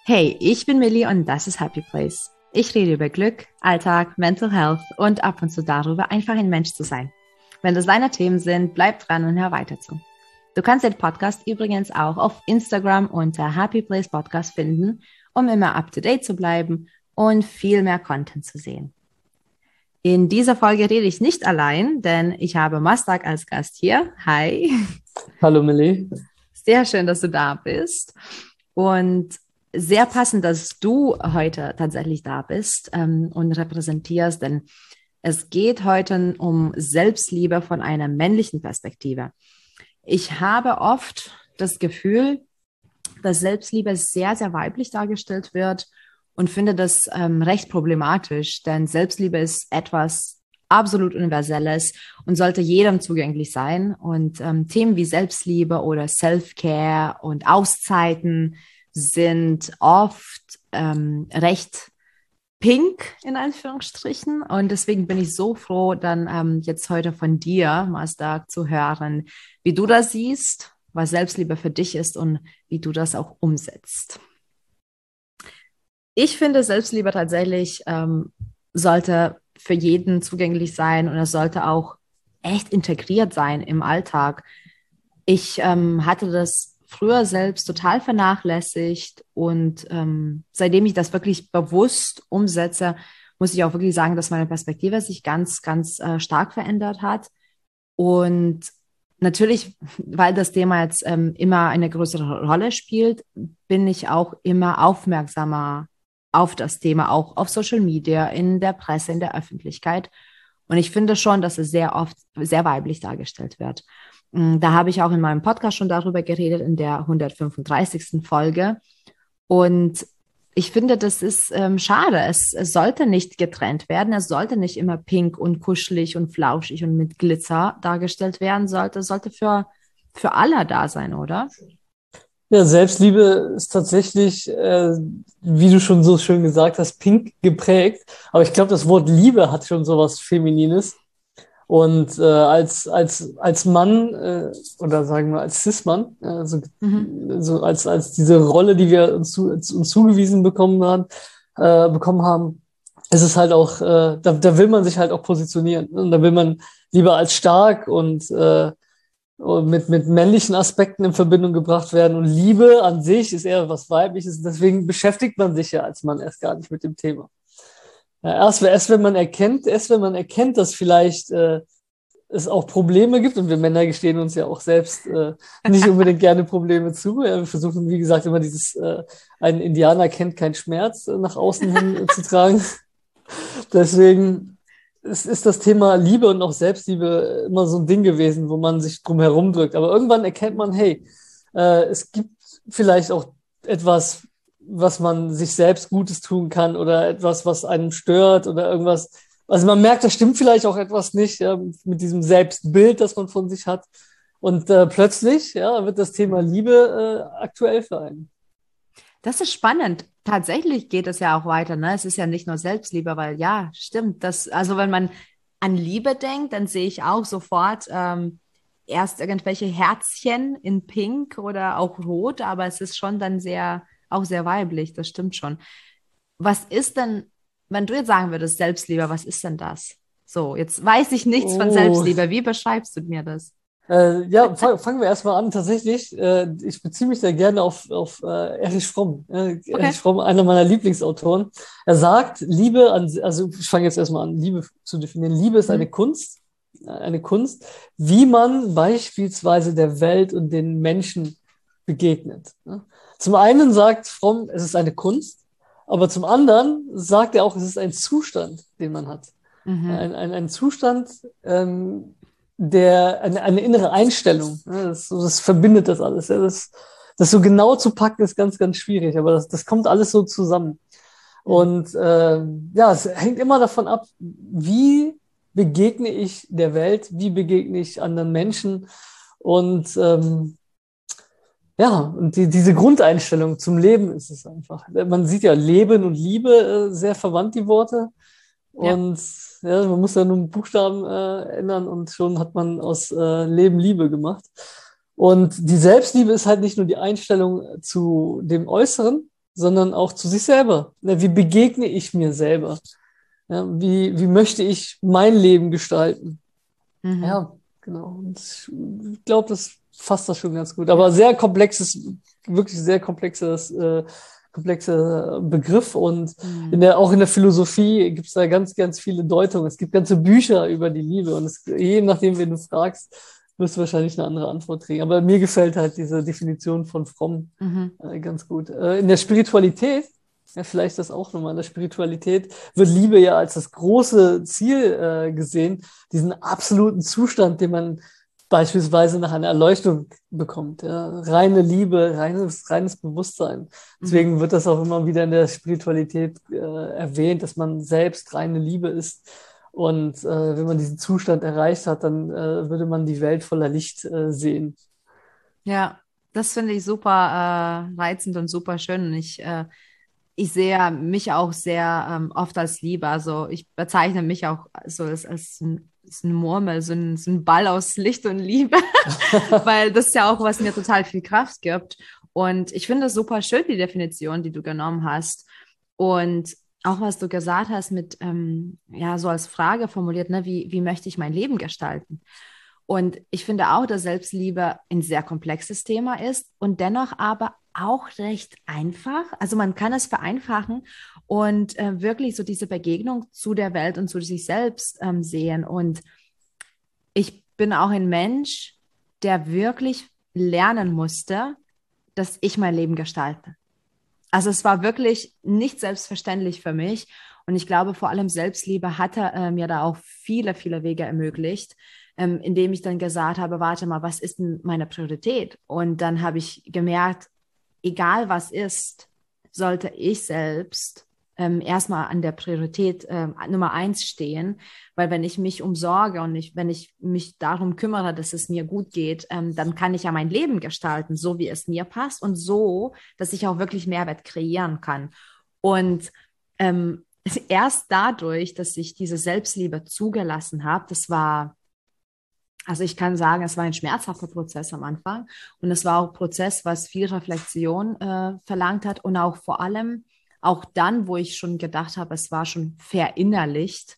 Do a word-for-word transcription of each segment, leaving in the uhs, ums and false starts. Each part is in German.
Hey, ich bin Millie und das ist Happy Place. Ich rede über Glück, Alltag, Mental Health und ab und zu darüber, einfach ein Mensch zu sein. Wenn das deine Themen sind, bleib dran und hör weiter zu. Du kannst den Podcast übrigens auch auf Instagram unter Happy Place Podcast finden, um immer up to date zu bleiben und viel mehr Content zu sehen. In dieser Folge rede ich nicht allein, denn ich habe Mastak als Gast hier. Hi. Hallo Millie. Sehr schön, dass du da bist. Und sehr passend, dass du heute tatsächlich da bist ähm, und repräsentierst, denn es geht heute um Selbstliebe von einer männlichen Perspektive. Ich habe oft das Gefühl, dass Selbstliebe sehr, sehr weiblich dargestellt wird und finde das ähm, recht problematisch, denn Selbstliebe ist etwas absolut Universelles und sollte jedem zugänglich sein. Und ähm, Themen wie Selbstliebe oder Self-Care und Auszeiten sind oft ähm, recht pink in Anführungsstrichen. Und deswegen bin ich so froh, dann ähm, jetzt heute von dir, Mazda, zu hören, wie du das siehst, was Selbstliebe für dich ist und wie du das auch umsetzt. Ich finde, Selbstliebe tatsächlich ähm, sollte für jeden zugänglich sein und es sollte auch echt integriert sein im Alltag. Ich ähm, hatte das früher selbst total vernachlässigt und ähm, seitdem ich das wirklich bewusst umsetze, muss ich auch wirklich sagen, dass meine Perspektive sich ganz, ganz äh, stark verändert hat. Und natürlich, weil das Thema jetzt ähm, immer eine größere Rolle spielt, bin ich auch immer aufmerksamer auf das Thema, auch auf Social Media, in der Presse, in der Öffentlichkeit. Und ich finde schon, dass es sehr oft sehr weiblich dargestellt wird. Mm, Da habe ich auch in meinem Podcast schon darüber geredet, in der hundertfünfunddreißigsten Folge. Und ich finde, das ist ähm, schade. Es, es sollte nicht getrennt werden. Es sollte nicht immer pink und kuschelig und flauschig und mit Glitzer dargestellt werden. Sollte, es sollte für, für alle da sein, oder? Ja, Selbstliebe ist tatsächlich, äh, wie du schon so schön gesagt hast, pink geprägt. Aber ich glaube, das Wort Liebe hat schon sowas Feminines. Und äh, als, als, als Mann, äh, oder sagen wir als Cis-Mann, äh, so, Mhm. so als, als diese Rolle, die wir uns, zu, uns zugewiesen bekommen haben, äh, bekommen haben, ist es halt auch, äh, da, da will man sich halt auch positionieren. Und da will man lieber als stark und äh, und mit, mit männlichen Aspekten in Verbindung gebracht werden. Und Liebe an sich ist eher was Weibliches. Deswegen beschäftigt man sich ja als Mann erst gar nicht mit dem Thema. Ja, erst, erst wenn man erkennt, erst wenn man erkennt, dass vielleicht äh, es auch Probleme gibt, und wir Männer gestehen uns ja auch selbst äh, nicht unbedingt gerne Probleme zu. Ja, wir versuchen, wie gesagt, immer dieses äh, ein Indianer kennt keinen Schmerz äh, nach außen hin äh, zu tragen. Deswegen ist, ist das Thema Liebe und auch Selbstliebe immer so ein Ding gewesen, wo man sich drum herum drückt. Aber irgendwann erkennt man, hey, äh, es gibt vielleicht auch etwas, was man sich selbst Gutes tun kann oder etwas, was einem stört oder irgendwas. Also man merkt, da stimmt vielleicht auch etwas nicht, ja, mit diesem Selbstbild, das man von sich hat. Und äh, plötzlich, ja, wird das Thema Liebe äh, aktuell für einen. Das ist spannend. Tatsächlich geht es ja auch weiter, ne? Es ist ja nicht nur Selbstliebe, weil ja, stimmt. Das, also wenn man an Liebe denkt, dann sehe ich auch sofort ähm, erst irgendwelche Herzchen in Pink oder auch Rot, aber es ist schon dann sehr, auch sehr weiblich, das stimmt schon. Was ist denn, wenn du jetzt sagen würdest, Selbstliebe, was ist denn das? So, jetzt weiß ich nichts von Oh, Selbstliebe. Wie beschreibst du mir das? Äh, ja, fang, fangen wir erstmal an. Tatsächlich, äh, ich beziehe mich da gerne auf, auf äh, Erich Fromm. Äh, Okay. Erich Fromm, einer meiner Lieblingsautoren. Er sagt, Liebe an, also ich fange jetzt erstmal an, Liebe zu definieren. Liebe ist eine Mhm. Kunst, äh, eine Kunst, wie man beispielsweise der Welt und den Menschen begegnet. Ne? Zum einen sagt Fromm, es ist eine Kunst, aber zum anderen sagt er auch, es ist ein Zustand, den man hat. Mhm. Ein, ein, ein Zustand, ähm, der, eine, eine innere Einstellung. Ne? Das, so, das verbindet das alles. Ja? Das, das so genau zu packen ist ganz, ganz schwierig, aber das, das kommt alles so zusammen. Mhm. Und äh, ja, es hängt immer davon ab, wie begegne ich der Welt, wie begegne ich anderen Menschen und ähm, ja, und die, diese Grundeinstellung zum Leben ist es einfach. Man sieht ja Leben und Liebe äh, sehr verwandt, die Worte. Ja. Und ja, man muss ja nur einen Buchstaben äh, ändern und schon hat man aus äh, Leben Liebe gemacht. Und die Selbstliebe ist halt nicht nur die Einstellung zu dem Äußeren, sondern auch zu sich selber. Ja, wie begegne ich mir selber? Ja, wie, wie möchte ich mein Leben gestalten? Mhm. Ja, genau. Und ich glaube, das fasst das schon ganz gut. Ja. Aber sehr komplexes, wirklich sehr komplexes, äh, komplexer Begriff. Und Mhm. in der, auch in der Philosophie gibt es da ganz, ganz viele Deutungen. Es gibt ganze Bücher über die Liebe. Und es, je nachdem, wen du fragst, wirst du wahrscheinlich eine andere Antwort kriegen. Aber mir gefällt halt diese Definition von fromm Mhm. äh, ganz gut. Äh, in der Spiritualität, ja, vielleicht das auch nochmal, in der Spiritualität wird Liebe ja als das große Ziel äh, gesehen, diesen absoluten Zustand, den man beispielsweise nach einer Erleuchtung bekommt. Ja. Reine Liebe, reines, reines Bewusstsein. Deswegen Mhm. wird das auch immer wieder in der Spiritualität äh, erwähnt, dass man selbst reine Liebe ist. Und äh, wenn man diesen Zustand erreicht hat, dann äh, würde man die Welt voller Licht äh, sehen. Ja, das finde ich super äh, reizend und super schön. Und ich, äh, ich sehe mich auch sehr ähm, oft als Liebe. Also ich bezeichne mich auch so als, als, ein, als eine Murmel, so ein, so ein Ball aus Licht und Liebe, weil das ist ja auch, was mir total viel Kraft gibt. Und ich finde das super schön, die Definition, die du genommen hast. Und auch was du gesagt hast mit, ähm, ja, so als Frage formuliert, ne, wie, wie möchte ich mein Leben gestalten? Und ich finde auch, dass Selbstliebe ein sehr komplexes Thema ist und dennoch aber auch recht einfach. Also man kann es vereinfachen und äh, wirklich so diese Begegnung zu der Welt und zu sich selbst ähm, sehen. Und ich bin auch ein Mensch, der wirklich lernen musste, dass ich mein Leben gestalte. Also es war wirklich nicht selbstverständlich für mich. Und ich glaube, vor allem Selbstliebe hatte äh, mir da auch viele, viele Wege ermöglicht, ähm, indem ich dann gesagt habe, warte mal, was ist denn meine Priorität? Und dann habe ich gemerkt, egal was ist, sollte ich selbst ähm, erstmal an der Priorität ähm, Nummer eins stehen, weil wenn ich mich umsorge und ich, wenn ich mich darum kümmere, dass es mir gut geht, ähm, dann kann ich ja mein Leben gestalten, so wie es mir passt und so, dass ich auch wirklich Mehrwert kreieren kann. Und ähm, erst dadurch, dass ich diese Selbstliebe zugelassen habe, das war, also ich kann sagen, es war ein schmerzhafter Prozess am Anfang und es war auch ein Prozess, was viel Reflexion äh, verlangt hat und auch vor allem auch dann, wo ich schon gedacht habe, es war schon verinnerlicht.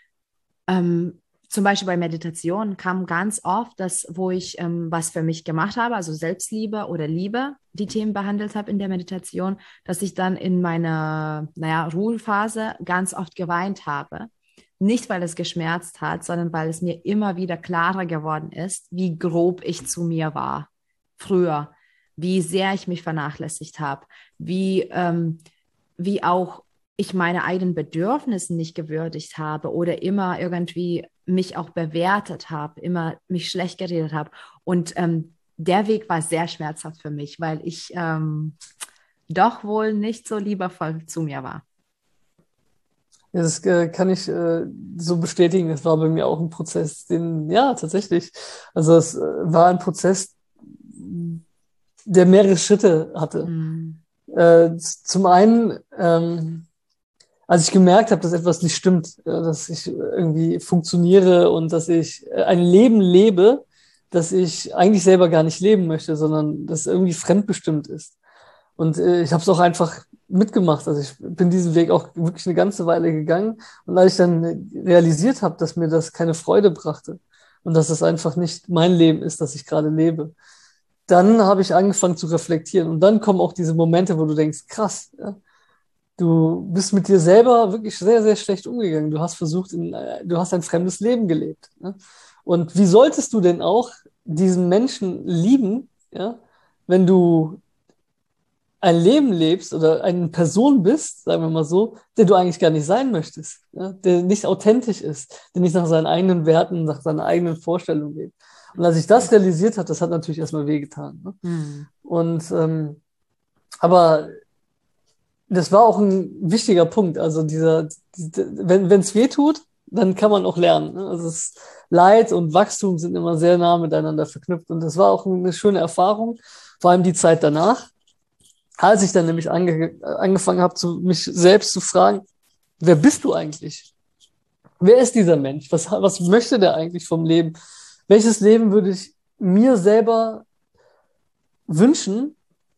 Ähm, zum Beispiel bei Meditation kam ganz oft, dass, wo ich ähm, was für mich gemacht habe, also Selbstliebe oder Liebe, die Themen behandelt habe in der Meditation, dass ich dann in meiner, naja, Ruhephase ganz oft geweint habe. Nicht, weil es geschmerzt hat, sondern weil es mir immer wieder klarer geworden ist, wie grob ich zu mir war früher, wie sehr ich mich vernachlässigt habe, wie, ähm, wie auch ich meine eigenen Bedürfnisse nicht gewürdigt habe oder immer irgendwie mich auch bewertet habe, immer mich schlecht geredet habe. Und ähm, der Weg war sehr schmerzhaft für mich, weil ich ähm, doch wohl nicht so liebevoll zu mir war. Ja, das äh, kann ich äh, so bestätigen. Das war bei mir auch ein Prozess, den, ja, tatsächlich. Also es äh, war ein Prozess, der mehrere Schritte hatte. Mm. Äh, z- zum einen, ähm, als ich gemerkt habe, dass etwas nicht stimmt, äh, dass ich irgendwie funktioniere und dass ich äh, ein Leben lebe, das ich eigentlich selber gar nicht leben möchte, sondern das irgendwie fremdbestimmt ist. Und äh, ich habe es auch einfach mitgemacht. Also ich bin diesen Weg auch wirklich eine ganze Weile gegangen. Und als ich dann realisiert habe, dass mir das keine Freude brachte und dass es einfach nicht mein Leben ist, das ich gerade lebe, dann habe ich angefangen zu reflektieren. Und dann kommen auch diese Momente, wo du denkst, krass, ja, du bist mit dir selber wirklich sehr, sehr schlecht umgegangen. Du hast versucht, in, äh, du hast ein fremdes Leben gelebt. Ja? Und wie solltest du denn auch diesen Menschen lieben, ja, wenn du ein Leben lebst oder eine Person bist, sagen wir mal so, der du eigentlich gar nicht sein möchtest, ja? Der nicht authentisch ist, der nicht nach seinen eigenen Werten, nach seiner eigenen Vorstellung lebt. Und als ich das realisiert habe, das hat natürlich erstmal wehgetan. Ne? Mm. Und ähm, aber das war auch ein wichtiger Punkt. Also dieser, die, wenn wenn es weh tut, dann kann man auch lernen. Ne? Also es, Leid und Wachstum sind immer sehr nah miteinander verknüpft. Und das war auch eine schöne Erfahrung, vor allem die Zeit danach, als ich dann nämlich ange, angefangen habe, zu, mich selbst zu fragen, wer bist du eigentlich? Wer ist dieser Mensch? Was, was möchte der eigentlich vom Leben? Welches Leben würde ich mir selber wünschen?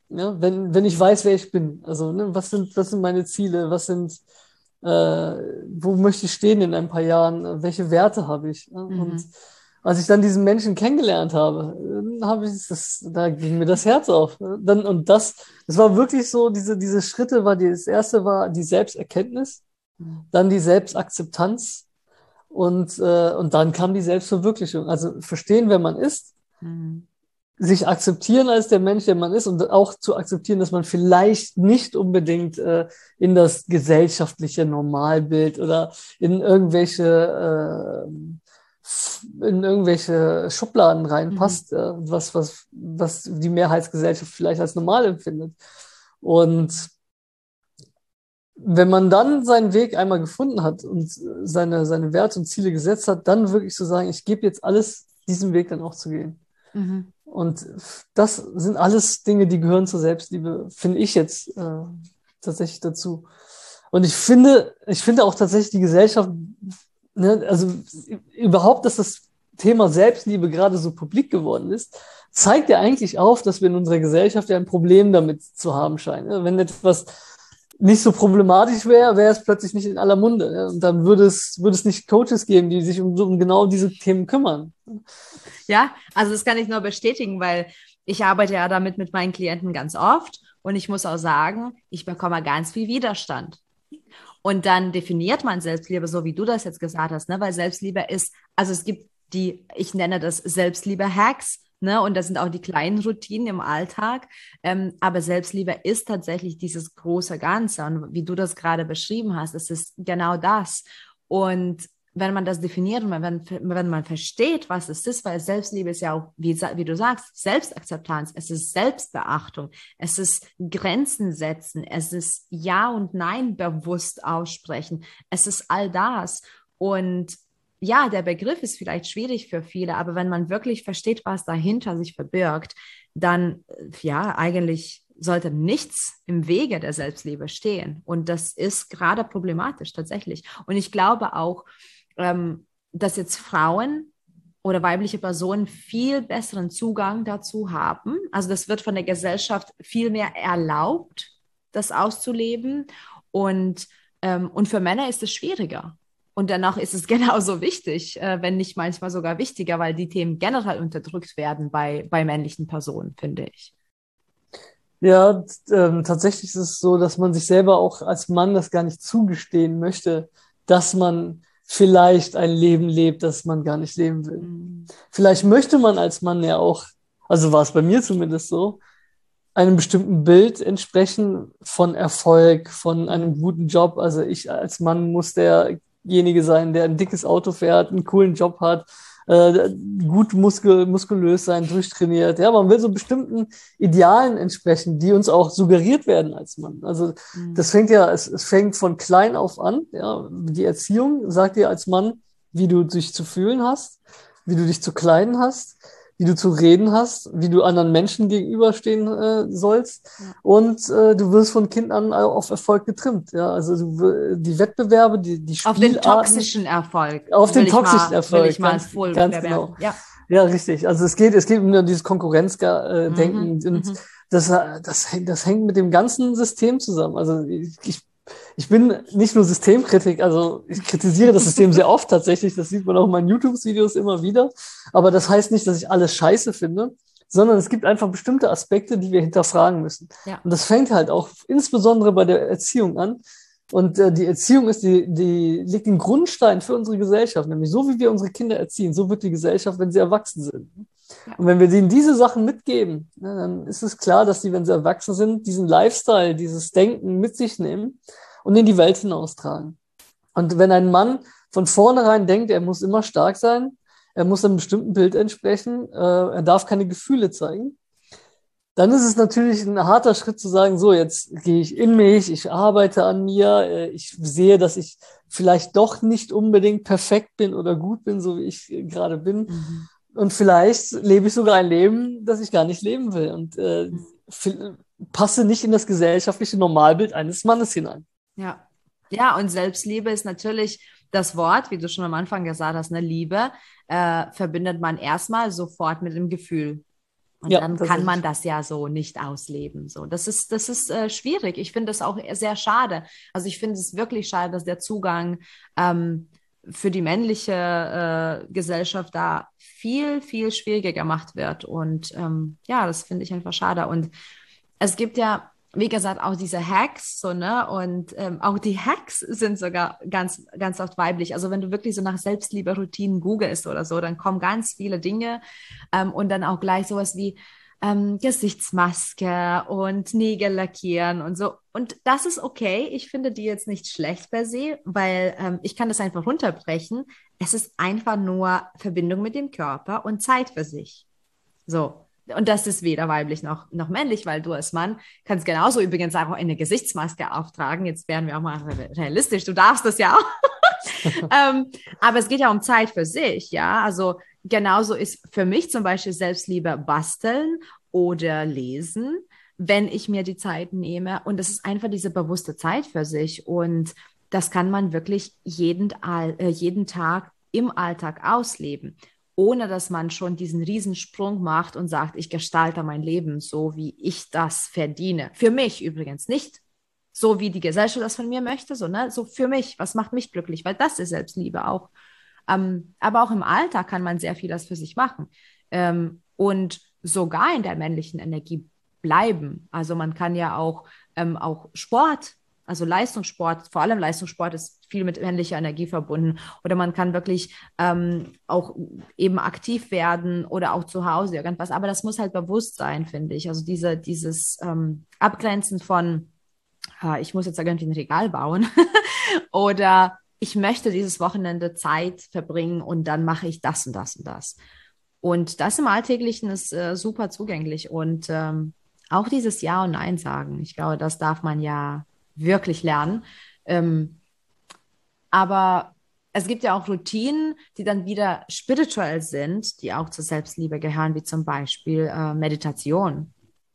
Ja, wenn, wenn ich weiß, wer ich bin. Also, ne, was sind, was sind meine Ziele? Was sind, äh, wo möchte ich stehen in ein paar Jahren? Welche Werte habe ich? Ja? Und Mhm. als ich dann diesen Menschen kennengelernt habe, dann habe ich das, da ging mir das Herz auf. Dann, und das, das war wirklich so, diese, diese Schritte war die, das erste war die Selbsterkenntnis, dann die Selbstakzeptanz und, äh, und dann kam die Selbstverwirklichung. Also verstehen, wer man ist, Mhm. sich akzeptieren als der Mensch, der man ist und auch zu akzeptieren, dass man vielleicht nicht unbedingt äh, in das gesellschaftliche Normalbild oder in irgendwelche äh, in irgendwelche Schubladen Mhm. reinpasst, äh, was, was, was die Mehrheitsgesellschaft vielleicht als normal empfindet. Und wenn man dann seinen Weg einmal gefunden hat und seine, seine Werte und Ziele gesetzt hat, dann wirklich zu sagen, ich gebe jetzt alles, diesen Weg dann auch zu gehen. Mhm. Und das sind alles Dinge, die gehören zur Selbstliebe, finde ich jetzt äh, tatsächlich dazu. Und ich finde, ich finde auch tatsächlich die Gesellschaft, ne, also überhaupt, dass das Thema Selbstliebe gerade so publik geworden ist, zeigt ja eigentlich auf, dass wir in unserer Gesellschaft ja ein Problem damit zu haben scheinen. Wenn etwas nicht so problematisch wäre, wäre es plötzlich nicht in aller Munde. Ja? Und dann würde es, würde es nicht Coaches geben, die sich um, um genau diese Themen kümmern. Ja, also das kann ich nur bestätigen, weil ich arbeite ja damit mit meinen Klienten ganz oft und ich muss auch sagen, ich bekomme ganz viel Widerstand. Und dann definiert man Selbstliebe, so wie du das jetzt gesagt hast, ne? Weil Selbstliebe ist, also es gibt die, ich nenne das Selbstliebe-Hacks, ne? Und das sind auch die kleinen Routinen im Alltag. Ähm, aber Selbstliebe ist tatsächlich dieses große Ganze. Und wie du das gerade beschrieben hast, es ist genau das. Und wenn man das definiert und wenn, wenn man versteht, was es ist, weil Selbstliebe ist ja auch, wie, wie du sagst, Selbstakzeptanz, es ist Selbstbeachtung, es ist Grenzen setzen, es ist Ja und Nein bewusst aussprechen, es ist all das. Und ja, der Begriff ist vielleicht schwierig für viele, aber wenn man wirklich versteht, was dahinter sich verbirgt, dann ja, eigentlich sollte nichts im Wege der Selbstliebe stehen. Und das ist gerade problematisch tatsächlich. Und ich glaube auch, ähm, dass jetzt Frauen oder weibliche Personen viel besseren Zugang dazu haben. Also das wird von der Gesellschaft viel mehr erlaubt, das auszuleben. Und, ähm, und für Männer ist es schwieriger. Und dennoch ist es genauso wichtig, äh, wenn nicht manchmal sogar wichtiger, weil die Themen generell unterdrückt werden bei, bei männlichen Personen, finde ich. Ja, ähm, tatsächlich ist es so, dass man sich selber auch als Mann das gar nicht zugestehen möchte, dass man vielleicht ein Leben lebt, das man gar nicht leben will. Mhm. Vielleicht möchte man als Mann ja auch, also war es bei mir zumindest so, einem bestimmten Bild entsprechen von Erfolg, von einem Mhm. guten Job. Also ich als Mann muss derjenige sein, der ein dickes Auto fährt, einen coolen Job hat, äh, gut muskel muskulös sein, durchtrainiert. Ja, man will so bestimmten Idealen entsprechen, die uns auch suggeriert werden als Mann. Also das Mhm. fängt ja, es, es fängt von klein auf an. Ja, die Erziehung sagt dir als Mann, wie du dich zu fühlen hast, wie du dich zu kleiden hast, wie du zu reden hast, wie du anderen Menschen gegenüberstehen äh, sollst. Ja. Und äh, du wirst von Kind an auf Erfolg getrimmt. Ja, also du, die Wettbewerbe, die, die Auf den Spielarten, toxischen Erfolg auf will den ich toxischen mal, will ich Erfolg, mal ganz, voll ganz genau. bemerken. Ja. Ja, richtig. Also es geht, es geht um dieses Konkurrenzdenken Mhm. und Mhm. das, das, hängt- das hängt mit dem ganzen System zusammen. Also ich, ich, ich bin nicht nur Systemkritik, also ich kritisiere das System sehr oft tatsächlich, das sieht man auch in meinen YouTube-Videos immer wieder. Aber das heißt nicht, dass ich alles scheiße finde, sondern es gibt einfach bestimmte Aspekte, die wir hinterfragen müssen. Ja. Und das fängt halt auch insbesondere bei der Erziehung an. Und äh, die Erziehung ist die, die legt den Grundstein für unsere Gesellschaft, nämlich so wie wir unsere Kinder erziehen, so wird die Gesellschaft, wenn sie erwachsen sind. Ja. Und wenn wir denen diese Sachen mitgeben, ne, dann ist es klar, dass die, wenn sie erwachsen sind, diesen Lifestyle, dieses Denken mit sich nehmen und in die Welt hinaustragen. Und wenn ein Mann von vornherein denkt, er muss immer stark sein, er muss einem bestimmten Bild entsprechen, äh, er darf keine Gefühle zeigen, dann ist es natürlich ein harter Schritt zu sagen, so, jetzt gehe ich in mich, ich arbeite an mir, äh, ich sehe, dass ich vielleicht doch nicht unbedingt perfekt bin oder gut bin, so wie ich äh, gerade bin. Mhm. Und vielleicht lebe ich sogar ein Leben, das ich gar nicht leben will und äh, Mhm. passe nicht in das gesellschaftliche Normalbild eines Mannes hinein. Ja. Ja, und Selbstliebe ist natürlich das Wort, wie du schon am Anfang gesagt hast, ne, Liebe, äh, verbindet man erstmal sofort mit dem Gefühl. Und Ja, dann kann man tatsächlich. das ja so nicht ausleben. So, das ist, das ist äh, schwierig. Ich finde das auch sehr schade. Also ich finde es wirklich schade, dass der Zugang ähm, für die männliche äh, Gesellschaft da viel, viel schwieriger gemacht wird. Und ähm, ja, das finde ich einfach schade. Und es gibt ja, wie gesagt, auch diese Hacks, so, ne? Und ähm, auch die Hacks sind sogar ganz, ganz oft weiblich. Also wenn du wirklich so nach Selbstliebe-Routinen googelst oder so, dann kommen ganz viele Dinge ähm, und dann auch gleich sowas wie ähm, Gesichtsmaske und Nägel lackieren und so. Und das ist okay. Ich finde die jetzt nicht schlecht per se, weil ähm, ich kann das einfach runterbrechen. Es ist einfach nur Verbindung mit dem Körper und Zeit für sich. So. Und das ist weder weiblich noch, noch männlich, weil du als Mann kannst genauso übrigens auch eine Gesichtsmaske auftragen. Jetzt werden wir auch mal realistisch. Du darfst das ja auch. ähm, aber es geht ja um Zeit für sich, ja. Also genauso ist für mich zum Beispiel Selbstliebe basteln oder lesen, wenn ich mir die Zeit nehme. Und das ist einfach diese bewusste Zeit für sich. Und das kann man wirklich jeden, äh, jeden Tag im Alltag ausleben, ohne dass man schon diesen Riesensprung macht und sagt, ich gestalte mein Leben so, wie ich das verdiene. Für mich übrigens nicht so, wie die Gesellschaft das von mir möchte, so, ne? So für mich, was macht mich glücklich, weil das ist Selbstliebe auch. Ähm, aber auch im Alltag kann man sehr vieles für sich machen ähm, und sogar in der männlichen Energie bleiben. Also man kann ja auch, ähm, auch Sport, also Leistungssport, vor allem Leistungssport ist viel mit männlicher Energie verbunden. Oder man kann wirklich ähm, auch eben aktiv werden oder auch zu Hause irgendwas. Aber das muss halt bewusst sein, finde ich. Also diese, dieses ähm, Abgrenzen von, ah, ich muss jetzt irgendwie ein Regal bauen oder ich möchte dieses Wochenende Zeit verbringen und dann mache ich das und das und das. Und das im Alltäglichen ist äh, super zugänglich und ähm, auch dieses Ja und Nein sagen. Ich glaube, das darf man ja wirklich lernen. Ähm, aber es gibt ja auch Routinen, die dann wieder spirituell sind, die auch zur Selbstliebe gehören, wie zum Beispiel äh, Meditation.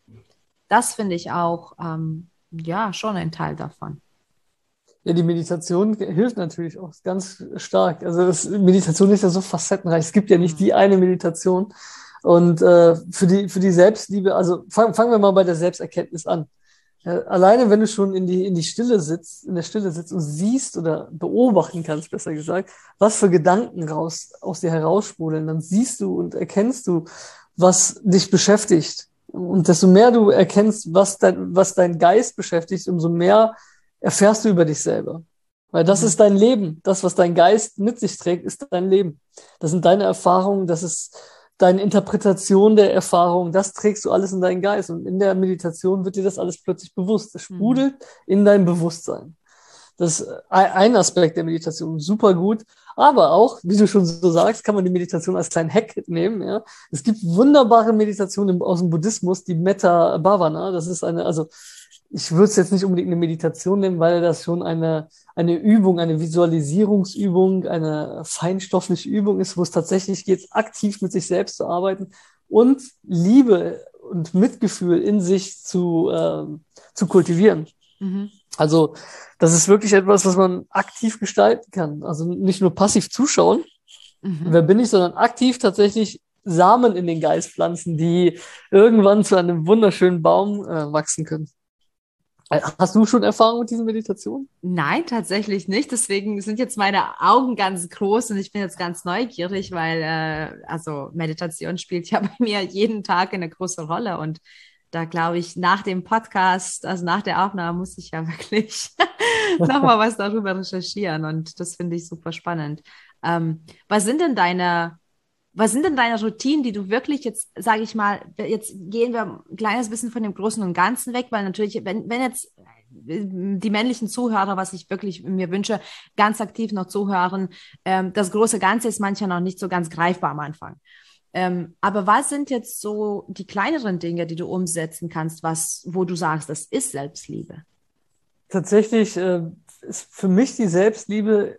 Das finde ich auch ähm, ja schon ein Teil davon. Ja, die Meditation hilft natürlich auch ganz stark. Also das, Meditation ist ja so facettenreich. Es gibt ja nicht Mhm. die eine Meditation. Und äh, für die, für die Selbstliebe, also fang, fangen wir mal bei der Selbsterkenntnis an. Ja, alleine wenn du schon in die, in die Stille sitzt, in der Stille sitzt und siehst oder beobachten kannst, besser gesagt, was für Gedanken raus, aus dir heraussprudeln, dann siehst du und erkennst du, was dich beschäftigt. Und desto mehr du erkennst, was dein, was dein Geist beschäftigt, umso mehr erfährst du über dich selber. Weil das ist Mhm. dein Leben. Das, was dein Geist mit sich trägt, ist dein Leben. Das sind deine Erfahrungen, das ist deine Interpretation der Erfahrung, das trägst du alles in deinen Geist. Und in der Meditation wird dir das alles plötzlich bewusst. Es Mhm. sprudelt in dein Bewusstsein. Das ist ein Aspekt der Meditation, super gut. Aber auch, wie du schon so sagst, kann man die Meditation als kleinen Hack nehmen. Ja. Es gibt wunderbare Meditationen aus dem Buddhismus, die Metta Bhavana. Das ist eine, also ich würde es jetzt nicht unbedingt eine Meditation nennen, weil das schon eine, eine Übung, eine Visualisierungsübung, eine feinstoffliche Übung ist, wo es tatsächlich geht, aktiv mit sich selbst zu arbeiten und Liebe und Mitgefühl in sich zu, ähm, zu kultivieren. Mhm. Also das ist wirklich etwas, was man aktiv gestalten kann. Also nicht nur passiv zuschauen, wer Mhm. bin ich, sondern aktiv tatsächlich Samen in den Geist pflanzen, die irgendwann zu einem wunderschönen Baum äh, wachsen können. Hast du schon Erfahrung mit diesen Meditationen? Nein, tatsächlich nicht. Deswegen sind jetzt meine Augen ganz groß und ich bin jetzt ganz neugierig, weil äh, also Meditation spielt ja bei mir jeden Tag eine große Rolle. Und da glaube ich, nach dem Podcast, also nach der Aufnahme, muss ich ja wirklich nochmal was darüber recherchieren. Und das finde ich super spannend. Ähm, was sind denn deine, was sind denn deine Routinen, die du wirklich jetzt, sage ich mal, jetzt gehen wir ein kleines bisschen von dem Großen und Ganzen weg, weil natürlich, wenn, wenn jetzt die männlichen Zuhörer, was ich wirklich mir wünsche, ganz aktiv noch zuhören. Ähm, das große Ganze ist manchmal noch nicht so ganz greifbar am Anfang. Ähm, aber was sind jetzt so die kleineren Dinge, die du umsetzen kannst, was, wo du sagst, das ist Selbstliebe? Tatsächlich äh, ist für mich die Selbstliebe,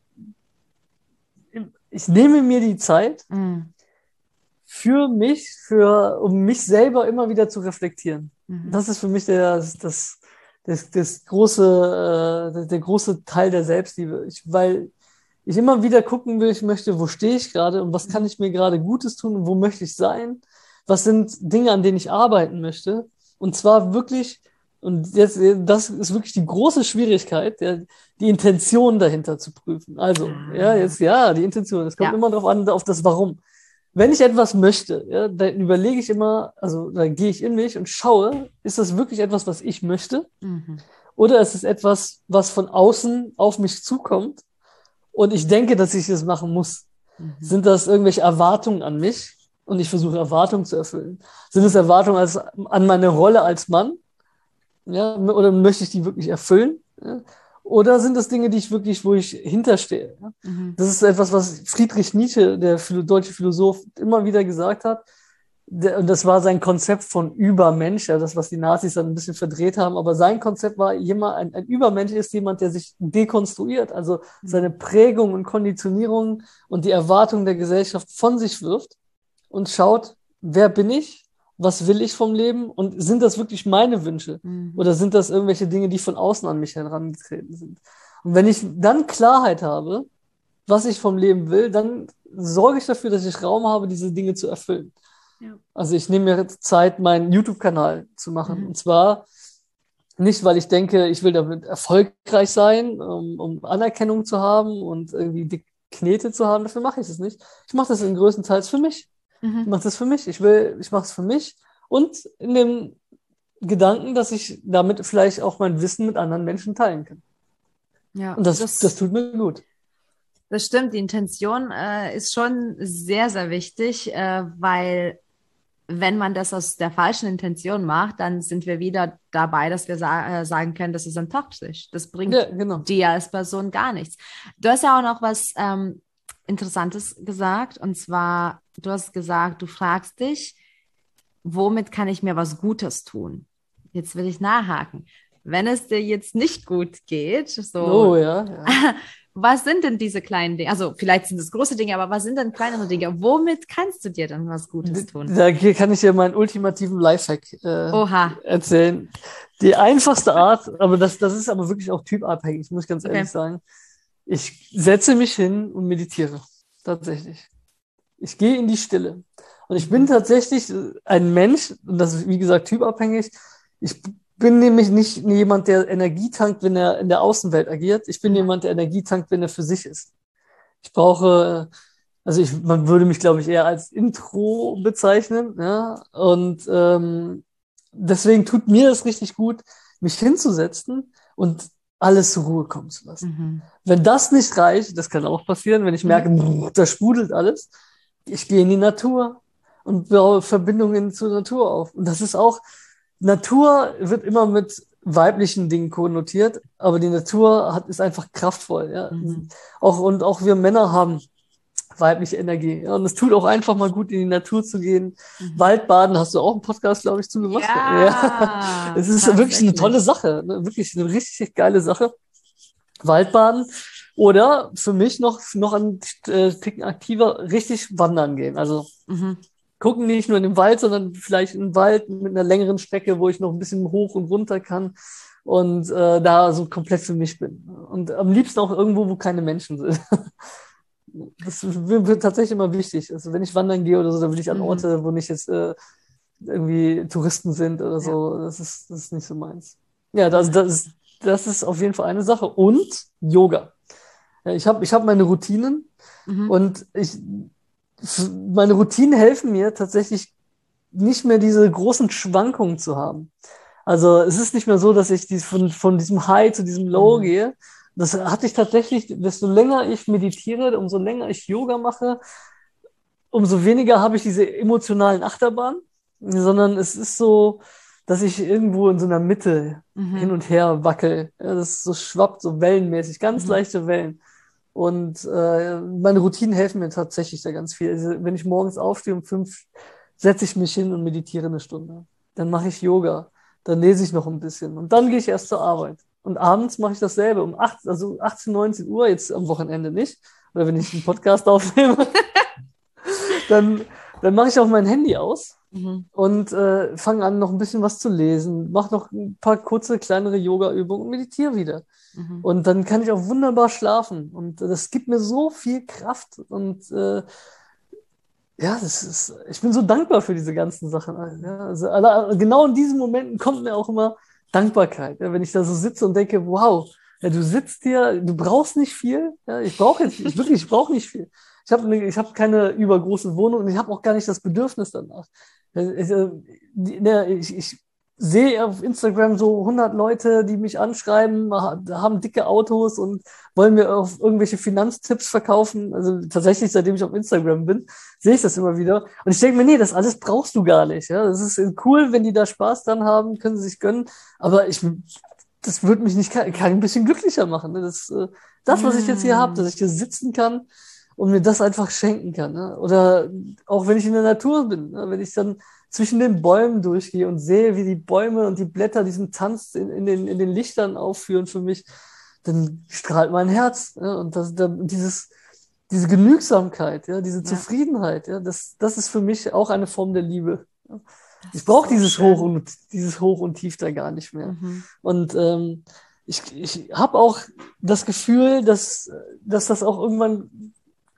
ich nehme mir die Zeit Mm, für mich, für, um mich selber immer wieder zu reflektieren. mhm, Das ist für mich der, das, das, das große, äh, der, der große Teil der Selbstliebe. Ich, weil ich immer wieder gucken will, ich möchte, wo stehe ich gerade und was kann mhm, ich mir gerade Gutes tun und wo möchte ich sein? was sind Dinge, an denen ich arbeiten möchte. Und zwar wirklich, und jetzt, das ist wirklich die große Schwierigkeit, ja, die Intention dahinter zu prüfen. Also, Ah. ja, jetzt, ja, die Intention. Es kommt Ja. immer darauf an, auf das Warum. Wenn ich etwas möchte, ja, dann überlege ich immer, also dann gehe ich in mich und schaue, ist das wirklich etwas, was ich möchte? Mhm. Oder ist es etwas, was von außen auf mich zukommt und ich denke, dass ich es machen muss? Mhm. Sind das irgendwelche Erwartungen an mich und ich versuche Erwartungen zu erfüllen? Sind es Erwartungen als, an meine Rolle als Mann? Ja, oder möchte ich die wirklich erfüllen? Ja? Oder sind das Dinge, die ich wirklich, wo ich hinterstehe? Ja? Mhm. Das ist etwas, was Friedrich Nietzsche, der philo- deutsche Philosoph, immer wieder gesagt hat. Der, und das war sein Konzept von Übermensch, ja, das, was die Nazis dann ein bisschen verdreht haben. Aber sein Konzept war, jemand, ein, ein Übermensch ist jemand, der sich dekonstruiert, also seine Prägung und Konditionierung und die Erwartungen der Gesellschaft von sich wirft und schaut, wer bin ich? Was will ich vom Leben? Und sind das wirklich meine Wünsche? Mhm. Oder sind das irgendwelche Dinge, die von außen an mich herangetreten sind? Und wenn ich dann Klarheit habe, was ich vom Leben will, dann sorge ich dafür, dass ich Raum habe, diese Dinge zu erfüllen. Ja. Also ich nehme mir jetzt Zeit, meinen YouTube-Kanal zu machen. Mhm. Und zwar nicht, weil ich denke, ich will damit erfolgreich sein, um, um Anerkennung zu haben und irgendwie die Knete zu haben. Dafür mache ich es nicht. Ich mache das in größtenteils für mich. Ich Mhm. mache das für mich. Ich will, ich mache es für mich. Und in dem Gedanken, dass ich damit vielleicht auch mein Wissen mit anderen Menschen teilen kann. Ja, Und das, das, das tut mir gut. das stimmt. Die Intention äh, ist schon sehr, sehr wichtig, äh, weil wenn man das aus der falschen Intention macht, dann sind wir wieder dabei, dass wir sa äh, sagen können, das ist dann toxisch. Das bringt Ja, genau. dir als Person gar nichts. Du hast ja auch noch was ähm, Interessantes gesagt, und zwar, du hast gesagt, du fragst dich, womit kann ich mir was Gutes tun? Jetzt will ich nachhaken. Wenn es dir jetzt nicht gut geht, so, Oh ja, ja. was sind denn diese kleinen Dinge? Also vielleicht sind es große Dinge, aber was sind denn kleinere Dinge? Womit kannst du dir dann was Gutes tun? Da hier kann ich dir meinen ultimativen Lifehack äh, Oha, erzählen. Die einfachste Art, aber das, das ist aber wirklich auch typabhängig, muss ich ganz ehrlich okay. sagen. Ich setze mich hin und meditiere. Tatsächlich. Ich gehe in die Stille. Und ich bin tatsächlich ein Mensch, und das ist wie gesagt typabhängig. Ich bin nämlich nicht jemand, der Energie tankt, wenn er in der Außenwelt agiert. Ich bin Mhm. jemand, der Energie tankt, wenn er für sich ist. Ich brauche, also ich, man würde mich, glaube ich, eher als Intro bezeichnen, ja. Und ähm, deswegen tut mir das richtig gut, mich hinzusetzen und alles zur Ruhe kommen zu lassen. Mhm. Wenn das nicht reicht, das kann auch passieren, wenn ich merke, Mhm. da sprudelt alles, ich gehe in die Natur und baue Verbindungen zur Natur auf. Und das ist auch, Natur wird immer mit weiblichen Dingen konnotiert, aber die Natur hat, ist einfach kraftvoll. Ja? Mhm. Auch, und auch wir Männer haben weibliche Energie. Ja? Und es tut auch einfach mal gut, in die Natur zu gehen. Mhm. Waldbaden hast du auch einen Podcast, glaube ich, zu gemacht. Ja, Es ist wirklich eine tatsächlich. tolle Sache. Ne? Wirklich eine richtig geile Sache. Waldbaden. Oder für mich noch, noch ein äh, Ticken aktiver, richtig wandern gehen. Also Mhm. gucken nicht nur in den Wald, sondern vielleicht in den Wald mit einer längeren Strecke, wo ich noch ein bisschen hoch und runter kann und äh, da so komplett für mich bin. Und am liebsten auch irgendwo, wo keine Menschen sind. Das wird wird tatsächlich immer wichtig. Also wenn ich wandern gehe oder so, dann will ich an Mhm. Orte, wo nicht jetzt äh, irgendwie Touristen sind oder Ja. so. Das ist, das ist nicht so meins. Ja, das, das, ist, das ist auf jeden Fall eine Sache. Und Yoga. Ja, ich habe ich hab meine Routinen Mhm. und ich, meine Routinen helfen mir tatsächlich nicht mehr diese großen Schwankungen zu haben. Also es ist nicht mehr so, dass ich dies von, von diesem High zu diesem Low Mhm. gehe. Das hatte ich tatsächlich, desto länger ich meditiere, umso länger ich Yoga mache, umso weniger habe ich diese emotionalen Achterbahnen, sondern es ist so, dass ich irgendwo in so einer Mitte hin Mhm. und her wackel. Ja, das ist so schwappt, so wellenmäßig, ganz Mhm. leichte Wellen. Und äh, meine Routinen helfen mir tatsächlich da ganz viel. Also, wenn ich morgens aufstehe um fünf, setze ich mich hin und meditiere eine Stunde. Dann mache ich Yoga. Dann lese ich noch ein bisschen. Und dann gehe ich erst zur Arbeit. Und abends mache ich dasselbe. Um acht, also achtzehn, neunzehn Uhr, jetzt am Wochenende nicht. Oder wenn ich einen Podcast aufnehme, dann, dann mache ich auch mein Handy aus Mhm. und äh, fange an, noch ein bisschen was zu lesen. Mache noch ein paar kurze, kleinere Yoga-Übungen und meditiere wieder. Mhm. Und dann kann ich auch wunderbar schlafen. Und das gibt mir so viel Kraft. Und äh, ja, das ist, ich bin so dankbar für diese ganzen Sachen. Ja, also, alle- genau in diesen Momenten kommt mir auch immer Dankbarkeit. Ja, wenn ich da so sitze und denke, wow, ja, du sitzt hier, du brauchst nicht viel. Ja, ich brauche jetzt, ich wirklich, ich brauche nicht viel. Ich habe ne, ich hab keine übergroße Wohnung und ich habe auch gar nicht das Bedürfnis danach. Ja, Ich, äh, die- ne, ich, ich sehe auf Instagram so hundert Leute, die mich anschreiben, ha- haben dicke Autos und wollen mir auf irgendwelche Finanztipps verkaufen. Also tatsächlich, seitdem ich auf Instagram bin, sehe ich das immer wieder. Und ich denke mir, nee, das alles brauchst du gar nicht. Ja, das ist cool, wenn die da Spaß dran haben, können sie sich gönnen. Aber ich, das würde mich nicht kein, kein bisschen glücklicher machen. Ne? Das, äh, das, was ich jetzt hier habe, dass Mm. ich hier sitzen kann und mir das einfach schenken kann. Ne? Oder auch wenn ich in der Natur bin, ne? Wenn ich dann zwischen den Bäumen durchgehe und sehe, wie die Bäume und die Blätter diesen Tanz in, in den, in den Lichtern aufführen für mich, dann strahlt mein Herz. Ja? Und das, da, dieses, diese Genügsamkeit, ja, diese Ja, Zufriedenheit, ja, das, das ist für mich auch eine Form der Liebe. Ja. Ich das ist brauche so dieses Hoch schön. und dieses Hoch und Tief da gar nicht mehr. Mhm. Und ähm, ich, ich habe auch das Gefühl, dass, dass das auch irgendwann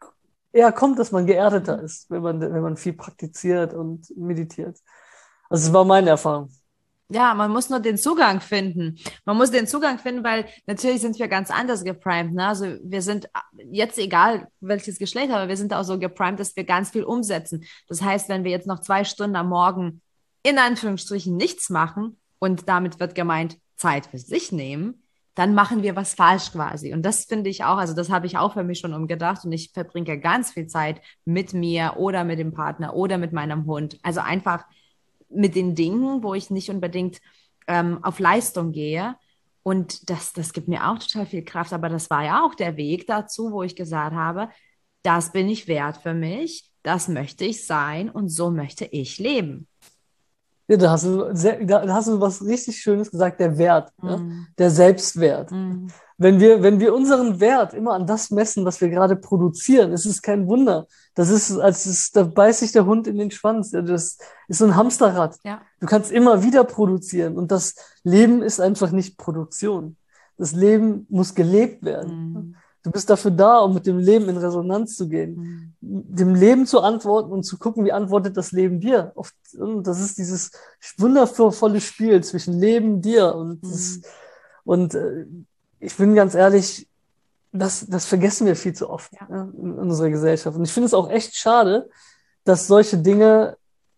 eher kommt, dass man geerdeter Mhm. ist, wenn man, wenn man viel praktiziert und meditiert. Also das war meine Erfahrung. Ja, man muss nur den Zugang finden. Man muss den Zugang finden, weil natürlich sind wir ganz anders geprimed. Ne? Also wir sind jetzt egal, welches Geschlecht, aber wir sind auch so geprimed, dass wir ganz viel umsetzen. Das heißt, wenn wir jetzt noch zwei Stunden am Morgen in Anführungsstrichen nichts machen und damit wird gemeint, Zeit für sich nehmen, dann machen wir was falsch quasi. Und das finde ich auch, also das habe ich auch für mich schon umgedacht und ich verbringe ganz viel Zeit mit mir oder mit dem Partner oder mit meinem Hund. Also einfach mit den Dingen, wo ich nicht unbedingt ähm, auf Leistung gehe. Und das, das gibt mir auch total viel Kraft. Aber das war ja auch der Weg dazu, wo ich gesagt habe, das bin ich wert für mich, das möchte ich sein und so möchte ich leben. Ja, da hast du sehr, da hast du was richtig Schönes gesagt, der Wert, ja? Mm, Der Selbstwert. mm, Wenn wir, wenn wir unseren Wert immer an das messen, was wir gerade produzieren, ist es kein Wunder. Das ist, als es, da beißt sich der Hund in den Schwanz. Ja, das ist so ein Hamsterrad. ja. Du kannst immer wieder produzieren und das Leben ist einfach nicht Produktion. Das Leben muss gelebt werden. Mm, Du bist dafür da, um mit dem Leben in Resonanz zu gehen, mm, dem Leben zu antworten und zu gucken, wie antwortet das Leben dir. Oft, und das ist dieses wundervolle Spiel zwischen Leben, dir und das, mm, und äh, ich bin ganz ehrlich, das, das vergessen wir viel zu oft, ja. ja, in unserer Gesellschaft. Und ich finde es auch echt schade, dass solche Dinge,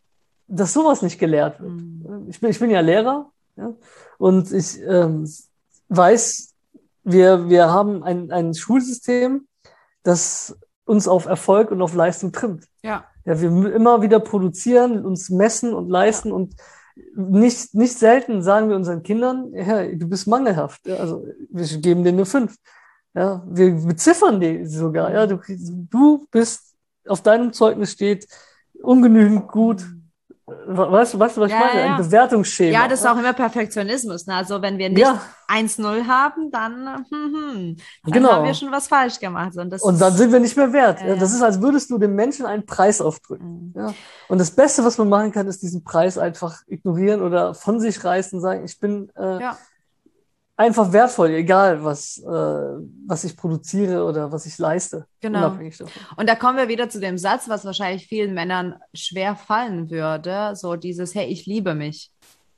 dass sowas nicht gelehrt wird. Mm, Ich bin, ich bin ja Lehrer, ja, und ich ähm, weiß, wir, wir haben ein, ein Schulsystem, das uns auf Erfolg und auf Leistung trimmt. Ja. Ja, wir mü- immer wieder produzieren, uns messen und Ja. leisten und nicht, nicht selten sagen wir unseren Kindern, ja, du bist mangelhaft. Ja, also wir geben dir eine fünf. Ja, wir beziffern die sogar. Ja, du, Mm, kriegst- du bist, auf deinem Zeugnis steht, ungenügend gut. mm. Weißt du, weißt du, was ich Ja, ja, meine? Ein ja. Ja, Bewertungsschema. das ist auch immer Perfektionismus. Ne? Also wenn wir nicht Ja, eins null haben, dann, hm, hm, dann haben wir genau. schon was falsch gemacht. Und das Und dann ist, sind wir nicht mehr wert. ja, Ja, das ja. ist, als würdest du dem Menschen einen Preis aufdrücken. Mm. Ja. Und das Beste, was man machen kann, ist diesen Preis einfach ignorieren oder von sich reißen und sagen, ich bin äh, Ja, einfach wertvoll, egal was, äh, was ich produziere oder was ich leiste, genau. unabhängig davon. Und da kommen wir wieder zu dem Satz, was wahrscheinlich vielen Männern schwer fallen würde, so dieses, hey, ich liebe mich.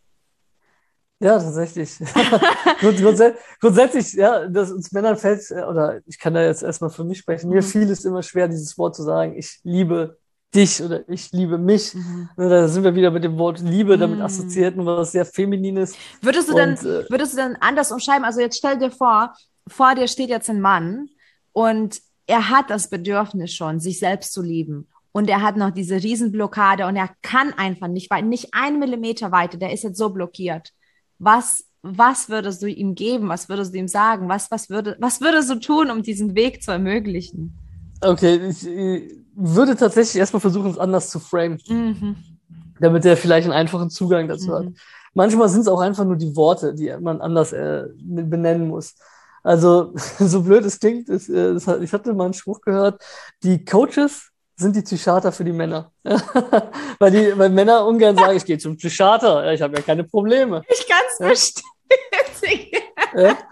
Ja, tatsächlich. Grund, grundsä grundsätzlich, ja, dass uns Männern fällt, äh, oder ich kann da jetzt erstmal für mich sprechen, mir Mhm. fiel es immer schwer, dieses Wort zu sagen, ich liebe dich oder ich liebe mich. Mhm. Ne, Da sind wir wieder mit dem Wort Liebe damit Mm. assoziiert, und was sehr Feminines. Würdest du denn, Und äh, würdest du denn anders umschreiben? Also jetzt stell dir vor, vor dir steht jetzt ein Mann und er hat das Bedürfnis schon, sich selbst zu lieben. Und er hat noch diese Riesenblockade und er kann einfach nicht weit, nicht einen Millimeter weiter, der ist jetzt so blockiert. Was, was würdest du ihm geben? Was würdest du ihm sagen? Was, was würde, was würdest du tun, um diesen Weg zu ermöglichen? okay, ich äh, würde tatsächlich erstmal versuchen, es anders zu framen, Mhm. damit er vielleicht einen einfachen Zugang dazu hat. Mhm. Manchmal sind es auch einfach nur die Worte, die man anders äh, benennen muss. Also, so blöd es klingt, ist, äh, das hat, ich hatte mal einen Spruch gehört, die Coaches sind die Psychiater für die Männer. Weil die, weil Männer ungern sagen, ich gehe zum Psychiater, ja, ich habe ja keine Probleme. Ich kann Ja? es bestätigen. Ja?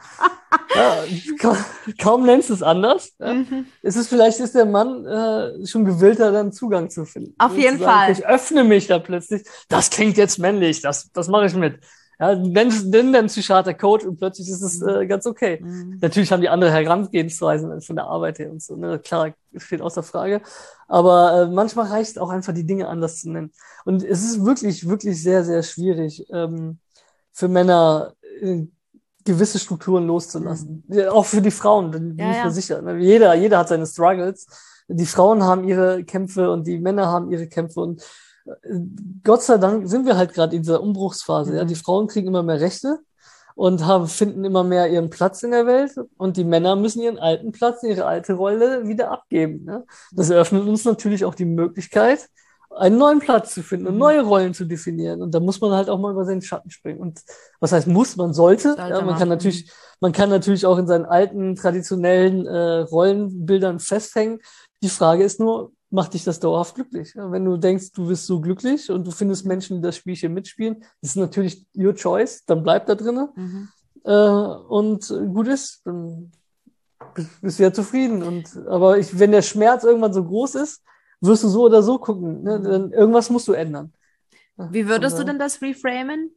Ja, kaum, kaum nennst du es anders. Ja. Mhm. Es ist vielleicht ist der Mann äh, schon gewillter, dann Zugang zu finden. Auf jeden zu sagen, Fall. okay, ich öffne mich da plötzlich. Das klingt jetzt männlich, das, das mache ich mit. Ja, nenn, nenn dann Psychiater, Coach und plötzlich ist es äh, ganz okay. Mhm. Natürlich haben die andere Herangehensweisen von der Arbeit her und so. Ne? Klar, steht außer Frage. Aber äh, manchmal reicht es auch einfach, die Dinge anders zu nennen. Und es ist wirklich, wirklich sehr, sehr schwierig ähm, für Männer, äh, gewisse Strukturen loszulassen. Mhm. Ja, auch für die Frauen, bin, bin Ja, ich mir ja. sicher. Ne? Jeder, jeder hat seine Struggles. Die Frauen haben ihre Kämpfe und die Männer haben ihre Kämpfe. Und äh, Gott sei Dank sind wir halt gerade in dieser Umbruchsphase. Mhm. Ja? Die Frauen kriegen immer mehr Rechte und haben, finden immer mehr ihren Platz in der Welt. Und die Männer müssen ihren alten Platz, ihre alte Rolle wieder abgeben. Ne? Das eröffnet uns natürlich auch die Möglichkeit, einen neuen Platz zu finden und Mhm. neue Rollen zu definieren. Und da muss man halt auch mal über seinen Schatten springen. Und was heißt muss, man sollte. Sollte Ja, man man. kann natürlich, man kann natürlich auch in seinen alten, traditionellen äh, Rollenbildern festhängen. Die Frage ist nur, macht dich das dauerhaft glücklich? Ja, wenn du denkst, du bist so glücklich und du findest Menschen, die das Spielchen mitspielen, das ist natürlich your choice, dann bleib da drinnen. Mhm. Äh, und gut ist, dann bist du ja zufrieden. Und, aber ich, wenn der Schmerz irgendwann so groß ist, wirst du so oder so gucken. Ne? Dann, irgendwas musst du ändern. Wie würdest du denn das reframen?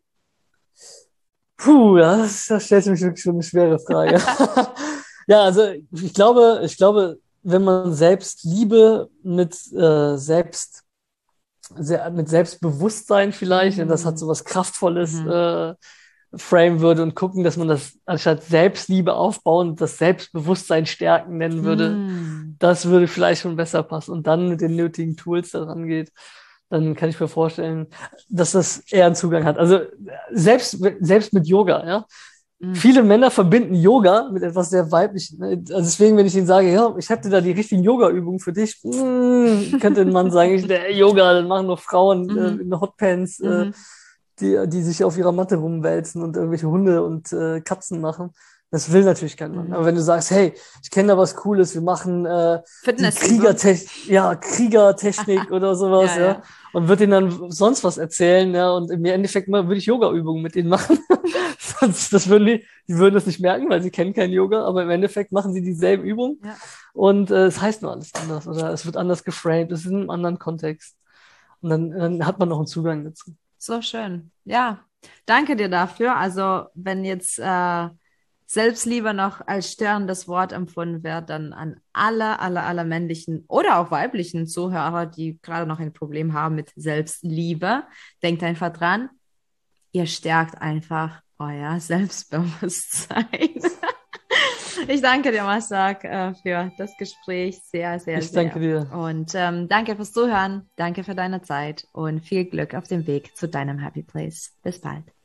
Puh, ja, das, das stellt mich wirklich schon eine schwere Frage. Ja, also ich glaube, ich glaube, wenn man Selbstliebe mit äh, Selbst, sehr, mit Selbstbewusstsein vielleicht, Mhm. und das hat so was Kraftvolles, Mhm. äh, frame würde und gucken, dass man das anstatt Selbstliebe aufbauen, das Selbstbewusstsein stärken nennen würde, Mhm. das würde vielleicht schon besser passen und dann mit den nötigen Tools daran geht, dann kann ich mir vorstellen, dass das eher einen Zugang hat. Also selbst, selbst mit Yoga, ja. Mhm. Viele Männer verbinden Yoga mit etwas sehr weiblichem. Also deswegen, wenn ich ihnen sage, ja, ich hätte da die richtigen Yoga-Übungen für dich, mh, könnte ein Mann sagen, ich, der Yoga, das machen nur Frauen Mhm. äh, in Hotpants, äh, Mhm. die, die sich auf ihrer Matte rumwälzen und irgendwelche Hunde und äh, Katzen machen. Das will natürlich kein Mann. Mhm. Aber wenn du sagst, hey, ich kenne da was Cooles, wir machen äh, die Fitnessübung. Kriegertechnik, ja, Kriegertechnik oder sowas, Ja, ja, ja. und würde ihnen dann sonst was erzählen, ja, und im Endeffekt mal würde ich Yoga-Übungen mit denen machen. Sonst, das würden die, die würden das nicht merken, weil sie kennen kein Yoga, aber im Endeffekt machen sie dieselben Übungen Ja. und äh, es heißt nur alles anders oder es wird anders geframed, es ist in einem anderen Kontext. Und dann, dann hat man noch einen Zugang dazu. So schön. Ja, danke dir dafür. Also, wenn jetzt äh, Selbstliebe noch als störendes Wort empfunden wird, dann an alle, alle, alle männlichen oder auch weiblichen Zuhörer, die gerade noch ein Problem haben mit Selbstliebe, denkt einfach dran, ihr stärkt einfach euer Selbstbewusstsein. Ich danke dir, Masak, äh, für das Gespräch. Sehr, sehr, Ich sehr. danke dir. Und ähm, danke fürs Zuhören. Danke für deine Zeit und viel Glück auf dem Weg zu deinem Happy Place. Bis bald.